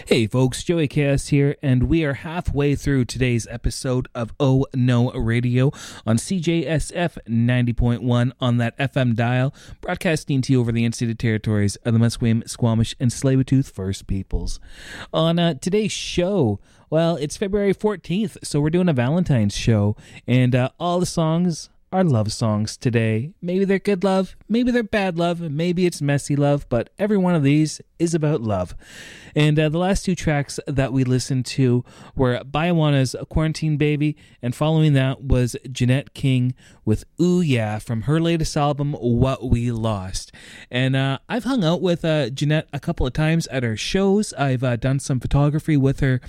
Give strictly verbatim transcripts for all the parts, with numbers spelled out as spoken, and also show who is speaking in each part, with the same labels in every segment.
Speaker 1: Hey folks, Joey Chaos here, and we are halfway through today's episode of Oh No Radio on C J S F ninety point one on that F M dial, broadcasting to you over the unceded territories of the Musqueam, Squamish, and Tsleil-Waututh First Peoples. On uh, today's show, well, it's February fourteenth, so we're doing a Valentine's show, and uh, all the songs are love songs today. Maybe they're good love, maybe they're bad love, maybe it's messy love, but every one of these is about love. And uh, the last two tracks that we listened to were Baiwana's Quarantine Baby, and following that was Jeanette King with Ooh Yeah from her latest album, What We Lost. And uh, I've hung out with uh, Jeanette a couple of times at her shows. I've uh, done some photography with her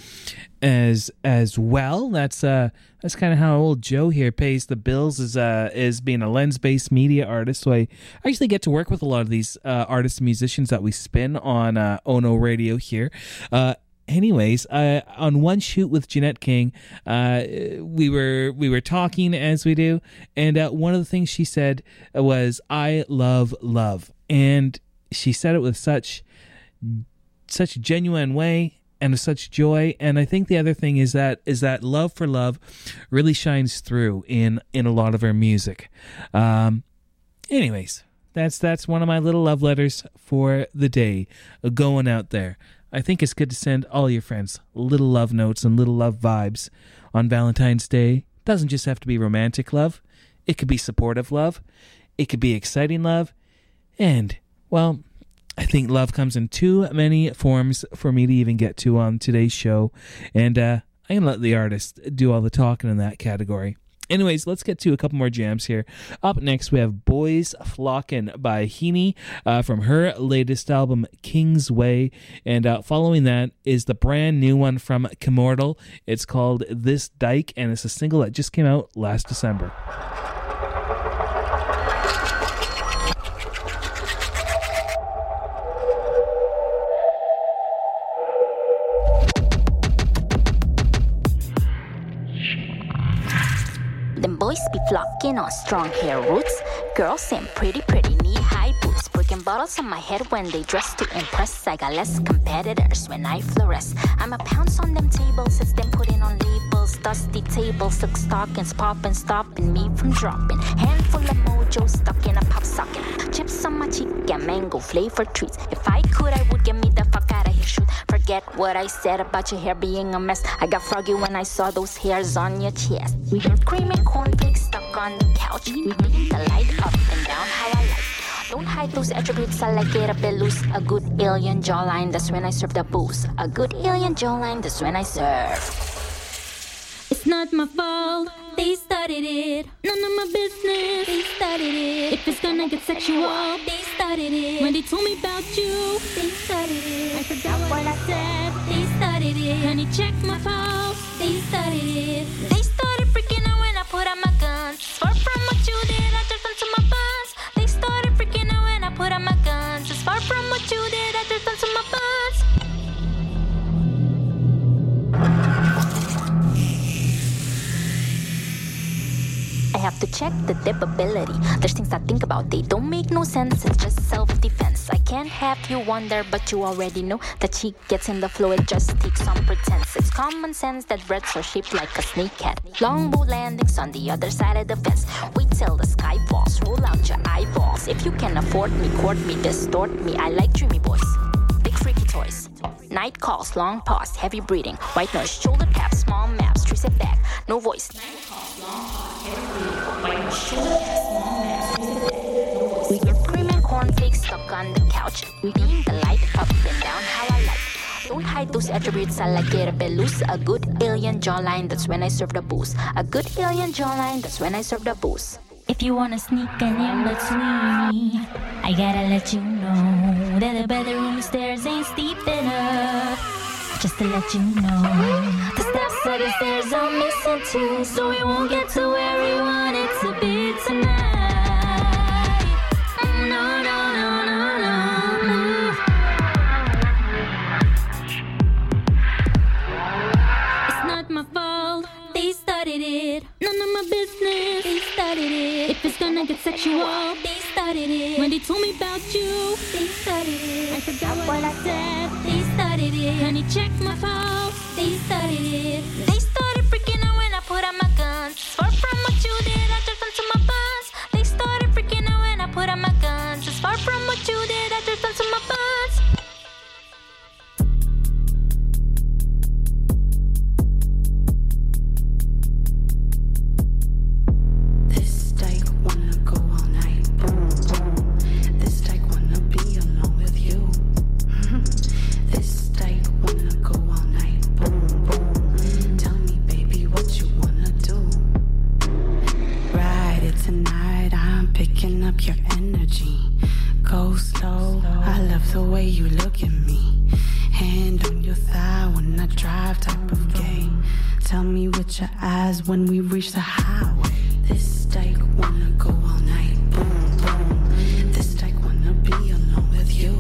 Speaker 1: as as well. That's uh that's kind of how old Joe here pays the bills, is uh is being a lens-based media artist. So I actually get to work with a lot of these uh, artists and musicians that we spin on uh, Ono Radio here. Uh, anyways, uh, on one shoot with Jeanette King, uh, we were we were talking as we do, and uh, one of the things she said was, "I love love," and she said it with such such a genuine way and with such joy. And I think the other thing is that is that love for love really shines through in in a lot of her music. Um, anyways, that's that's one of my little love letters for the day, going out there. I think it's good to send all your friends little love notes and little love vibes on Valentine's Day. It doesn't just have to be romantic love. It could be supportive love. It could be exciting love. And, well, I think love comes in too many forms for me to even get to on today's show. And uh, I'm going to let the artist do all the talking in that category. Anyways, let's get to a couple more jams here. Up next, we have Boys Flockin' by Heaney uh, from her latest album, King's Way. And uh, following that is the brand new one from Kimortal. It's called This Dyke, and it's a single that just came out last December.
Speaker 2: Them boys be flocking on strong hair roots. Girls seem pretty, pretty knee-high boots. Breaking bottles on my head when they dress to impress. I got less competitors when I fluoresce. I'm a pounce on them tables, it's them putting on labels. Dusty tables, silk stockings, popping, stopping me from dropping. Handful of mojo stuck in a pop socket. Chips on my cheek and mango flavored treats. If I could, I would get me the fuck out of here, shoot. Forget what I said about your hair being a mess. I got froggy when I saw those hairs on your chest. We got cream and cornflakes stuck on the couch. We need the light up and down how I like. Don't hide those attributes, I like it a bit loose. A good alien jawline, that's when I serve the booze. A good alien jawline, that's when I serve.
Speaker 3: It's not my fault, they started it. None of my business, they started it. If it's gonna get sexual, they started it. When they told me about you, they started it. I forgot what I said, they started it. Honey, check my pulse, they started it. They started freaking out when I put out my guns. Far from what you did, I just went to my buns. They started freaking out when I put out my guns. As far from what you did, I just went to my buns.
Speaker 2: I have to check the dipability. There's things I think about, they don't make no sense. It's just self-defense. I can't have you wonder, but you already know. The cheek gets in the flow, it just takes some pretense. It's common sense that breads are shaped like a snake cat. Longbow landings on the other side of the fence. Wait till the sky falls, roll out your eyeballs. If you can afford me, court me, distort me. I like dreamy boys, big freaky toys. Night calls, long pause, heavy breathing. White noise, shoulder taps, small maps, tree set back, no voice. Night calls, long pause, heavy breathing. White noise, shoulder taps, small maps, tree set back, no voice. We get cream and cornflakes stuck on the couch. We beam the light up and down how I like. Don't hide those attributes, I like it a bit loose. A good alien jawline, that's when I serve the booze. A good alien jawline, that's when I serve the booze.
Speaker 3: If you wanna sneak an in between, I gotta let you know that the bedroom stairs ain't steep enough. Just to let you know, the steps of the stairs are missing too, so we won't get to where we want it to be tonight. No, no, no, no, no, no. It's not my fault, they started it. None of my business, they started it. If it's gonna get sexual, they started started it. When they told me about you, they started it. I forgot what I said, they started it. Honey, check my pulse, they started it. They started freaking out when I put out my guns. Far from what you did, I just went to my buns. They started freaking out when I put out my guns. As far from what you did, I just went to my buns.
Speaker 4: When we reach the highway, this dyke wanna go all night, boom, boom. This dyke wanna be alone with you.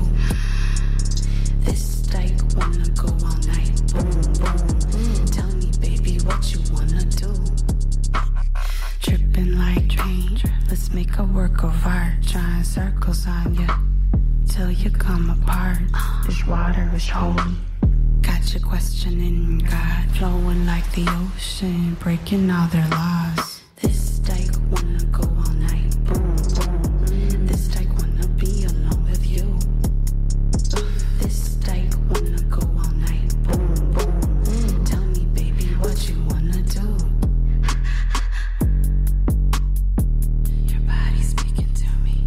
Speaker 4: This dyke wanna go all night, boom, boom. Tell me, baby, what you wanna do. Tripping like train, let's make a work of art. Drawing circles on you till you come apart. This water is holy. Got you questioning God, flowing like the ocean, breaking all their laws. This dyke wanna go all night, boom, boom. This dyke wanna be alone with you. This dyke wanna go all night, boom, boom. Tell me, baby, what you wanna do. Your body's speaking to me.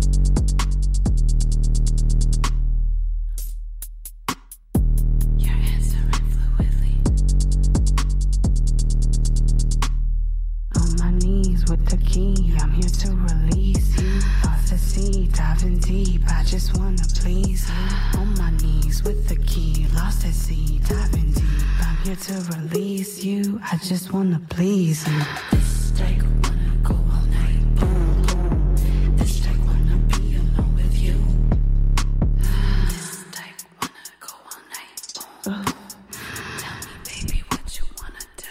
Speaker 4: With the key, I'm here to release you. Lost at sea, diving deep, I just wanna please you. On my knees with the key, lost at sea, diving deep, I'm here to release you. I just wanna please you. This dyke wanna go all night, boom, boom. This dyke wanna be alone with you. This dyke wanna go all night, boom. Tell me, baby, what you wanna do.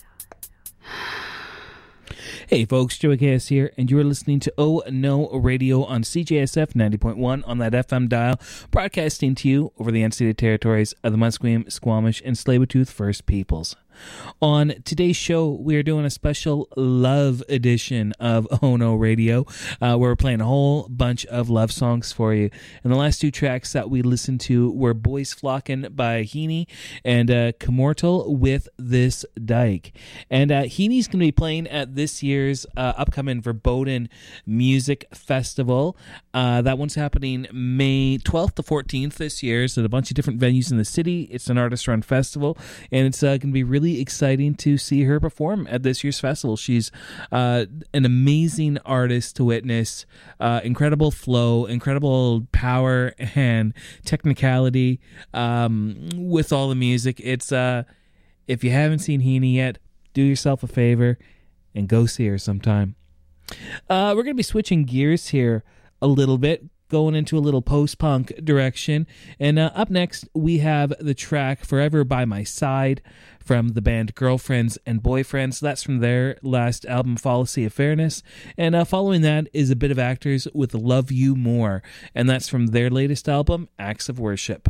Speaker 1: Hey folks, Joey K S here, and you're listening to Oh No Radio on C J S F ninety point one on that F M dial, broadcasting to you over the unceded territories of the Musqueam, Squamish, and Tsleil-Waututh First Peoples. On today's show, we are doing a special love edition of Oh No Radio, uh, where we're playing a whole bunch of love songs for you. And the last two tracks that we listened to were Boys Flockin' by Heaney and uh, Commortal with This Dyke. And uh, Heaney's going to be playing at this year's uh, upcoming Verboten Music Festival. Uh, that one's happening May twelfth to fourteenth this year. So at a bunch of different venues in the city. It's an artist-run festival, and it's uh, going to be really exciting to see her perform at this year's festival. She's uh, an amazing artist to witness, uh, incredible flow, incredible power and technicality um, with all the music. It's uh, if you haven't seen Heaney yet, do yourself a favor and go see her sometime. Uh, we're going to be switching gears here a little bit, going into a little post-punk direction. And uh, up next, we have the track Forever by My Side from the band Girlfriends and Boyfriends. That's from their last album, Fallacy of Fairness. And uh, following that is a bit of Actors with Love You More. And that's from their latest album, Acts of Worship.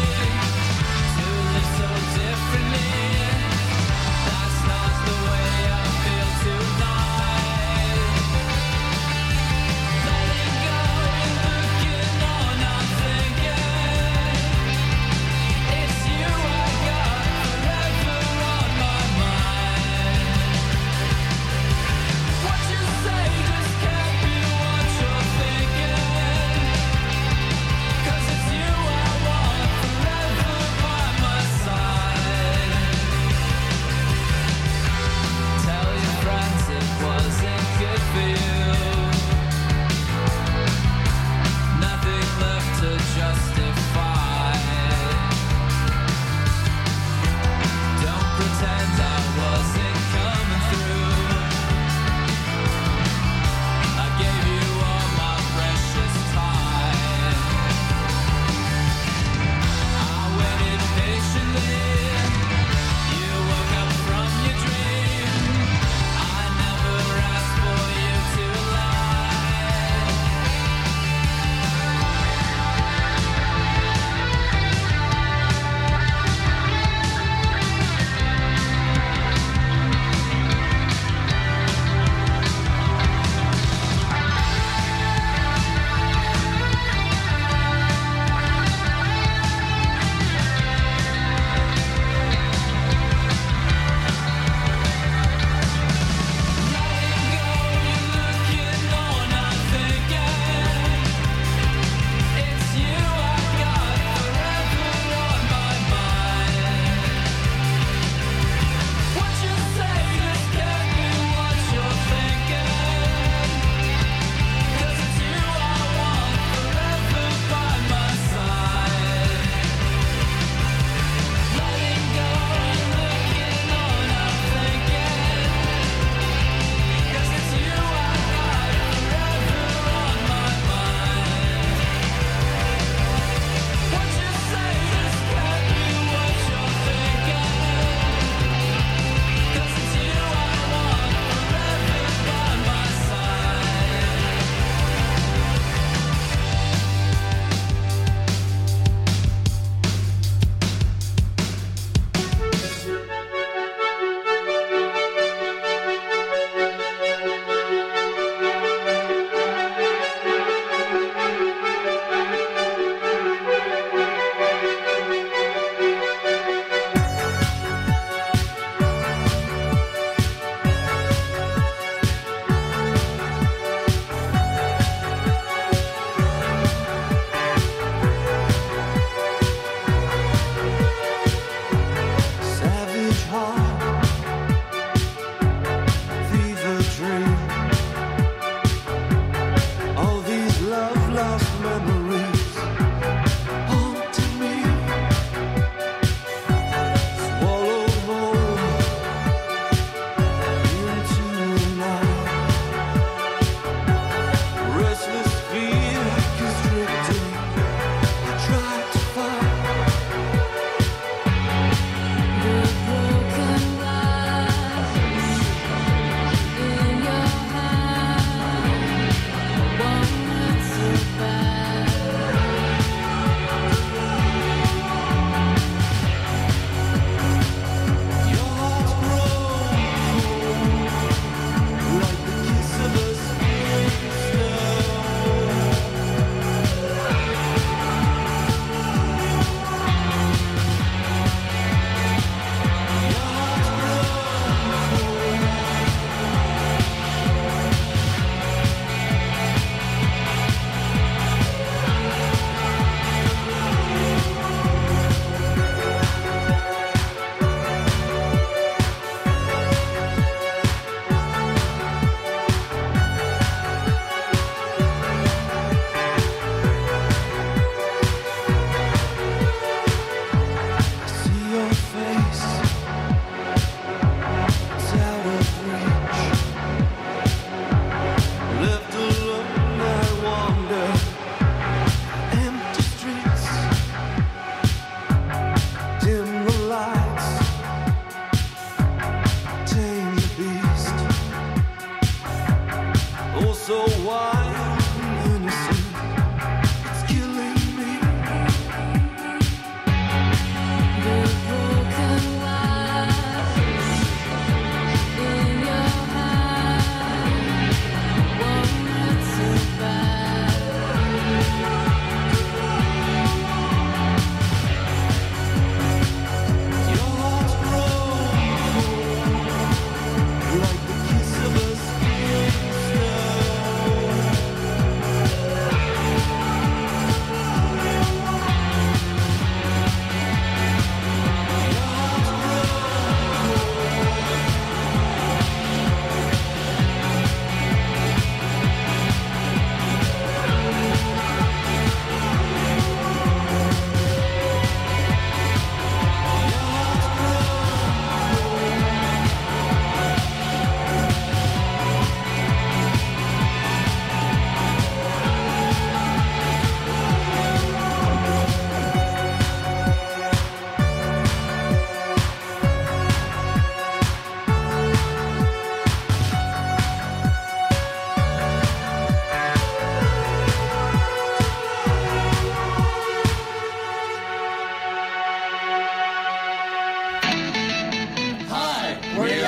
Speaker 5: Differently, that's not the way I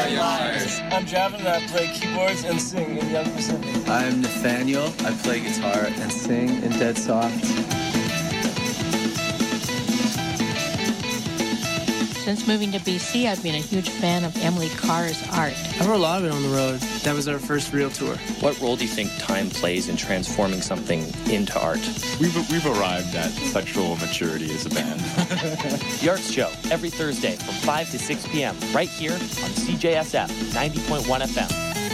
Speaker 5: I'm Javin and I play keyboards and sing in Young Pacific.
Speaker 6: I'm Nathaniel. I play guitar and sing in Dead Soft.
Speaker 7: Since moving to B C, I've been a huge fan of Emily Carr's art.
Speaker 5: I've heard a lot of it on the road. That was our first real tour.
Speaker 8: What role do you think time plays in transforming something into art?
Speaker 9: We've, we've arrived at sexual maturity as a band.
Speaker 8: The Arts Show, every Thursday from five to six p.m. right here on C J S F ninety point one F M.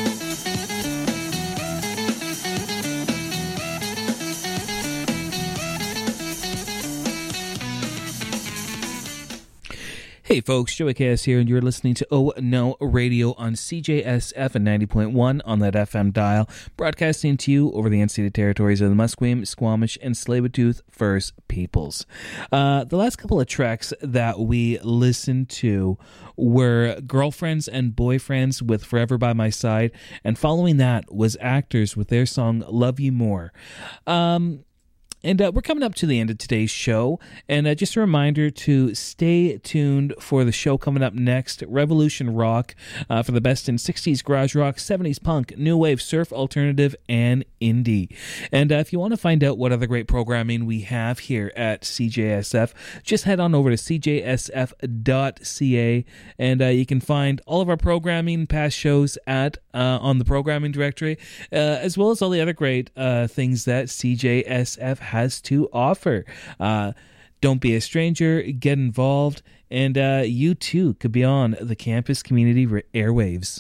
Speaker 1: Hey folks, Joey Cass here, and you're listening to Oh No Radio on C J S F and ninety point one on that F M dial, broadcasting to you over the unceded territories of the Musqueam, Squamish, and Tsleil-Waututh First Peoples. Uh, the last couple of tracks that we listened to were Girlfriends and Boyfriends with Forever by My Side, and following that was Actors with their song Love You More. Um... And uh, we're coming up to the end of today's show, and uh, just a reminder to stay tuned for the show coming up next, Revolution Rock, uh, for the best in sixties garage rock, seventies punk, new wave, surf, alternative, and indie. And uh, if you want to find out what other great programming we have here at C J S F, just head on over to c j s f dot c a, and uh, you can find all of our programming, past shows at uh, on the programming directory, uh, as well as all the other great uh, things that C J S F has to offer. Uh, don't be a stranger, get involved, and uh, you too could be on the campus community airwaves.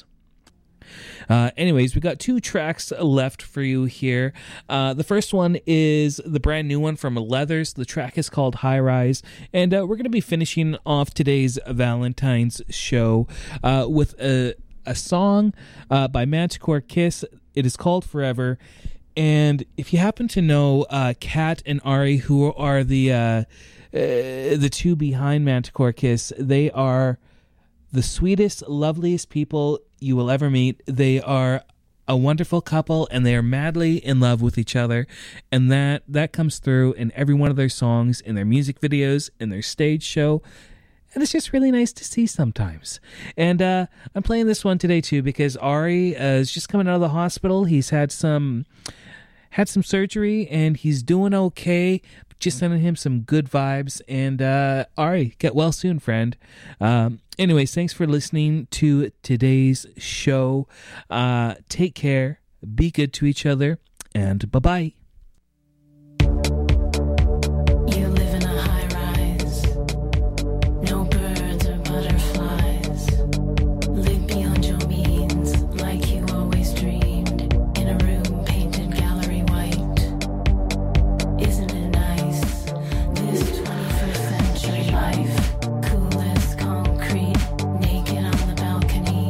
Speaker 1: Uh, anyways, we got two tracks left for you here. Uh, the first one is the brand new one from Leathers. The track is called High Rise, and uh, we're going to be finishing off today's Valentine's show uh, with a, a song uh, by Manticore Kiss. It is called Forever. And if you happen to know uh, Kat and Ari, who are the uh, uh, the two behind Manticore Kiss, they are the sweetest, loveliest people you will ever meet. They are a wonderful couple, and they are madly in love with each other. And that, that comes through in every one of their songs, in their music videos, in their stage show. And it's just really nice to see sometimes. And uh, I'm playing this one today, too, because Ari uh, is just coming out of the hospital. He's had some... had some surgery, and he's doing okay. Just sending him some good vibes. And uh, Ari, get well soon, friend. Um, anyways, thanks for listening to today's show. Uh, take care, be good to each other, and bye-bye.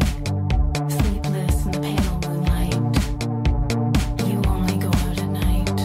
Speaker 4: Night.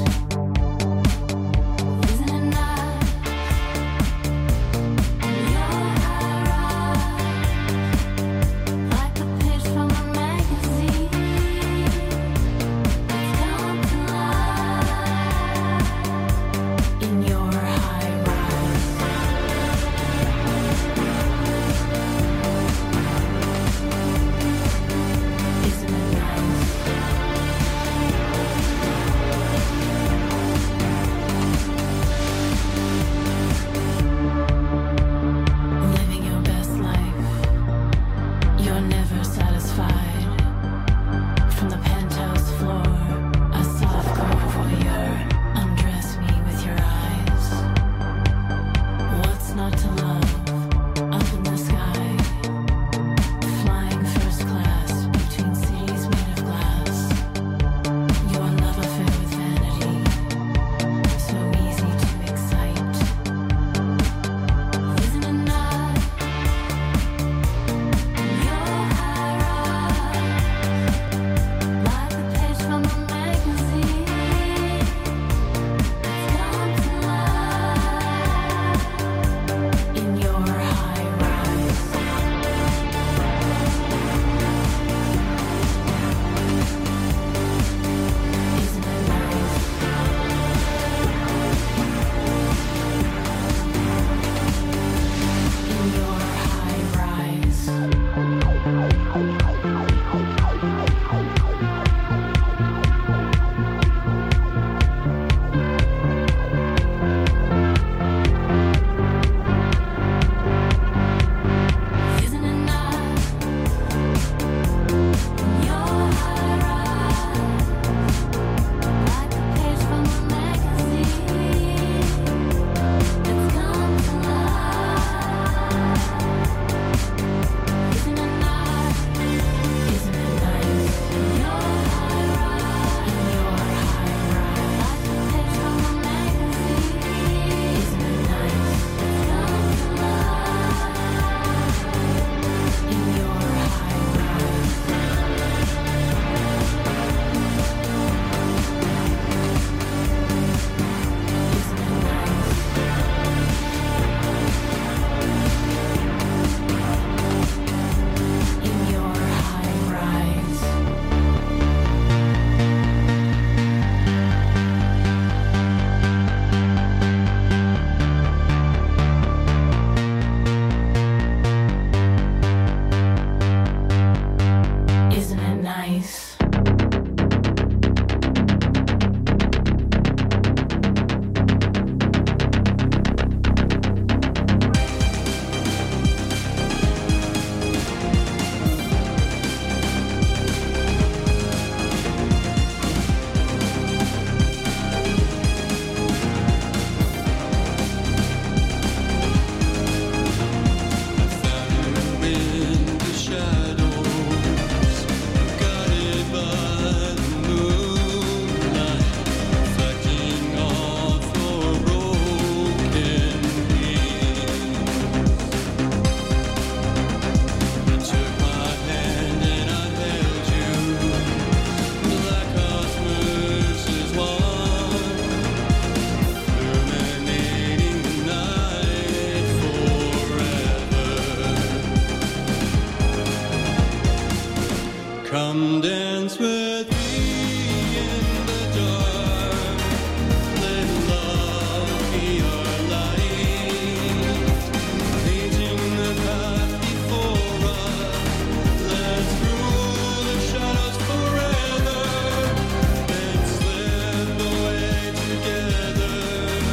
Speaker 10: Come dance with me in the dark. Let love be our light, painting the path before us. Let's rule the shadows forever and slip away together.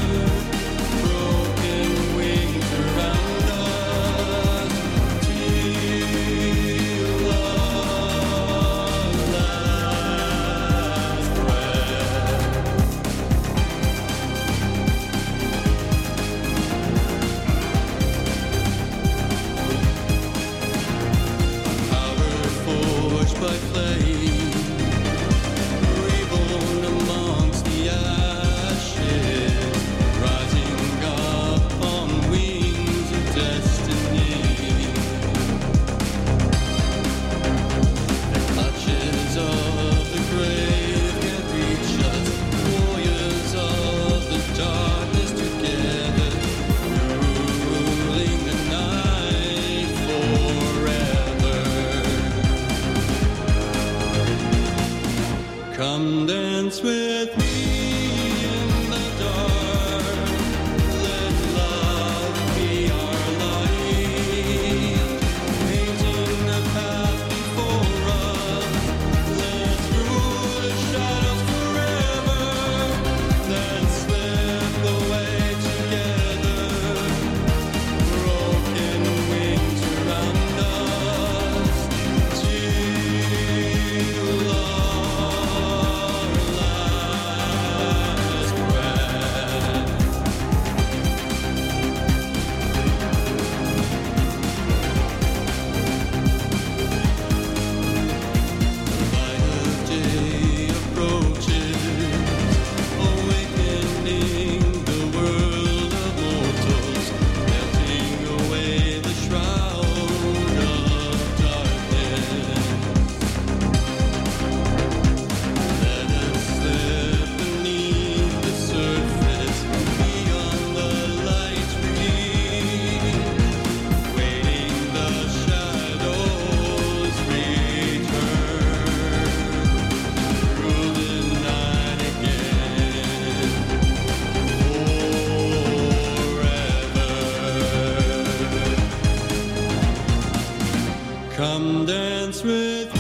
Speaker 10: Broken wings around us till love last breath. Power forged by flame, reborn amongst the ashes, rising up on wings of destiny. The clutches of the grave can't reach us, warriors of the darkness together, ruling the night forever. Come dance with me in the dark. Let love be our light, painting the path before us. Let's rule the shadows forever, then slip away together. Broken wings around us till our last breath. Light of day approaches, awakening the world of mortals, melting away the shroud of darkness. Let us slip beneath the surface, beyond the light reach, waiting the shadows return, through the night again, forever. Come dance with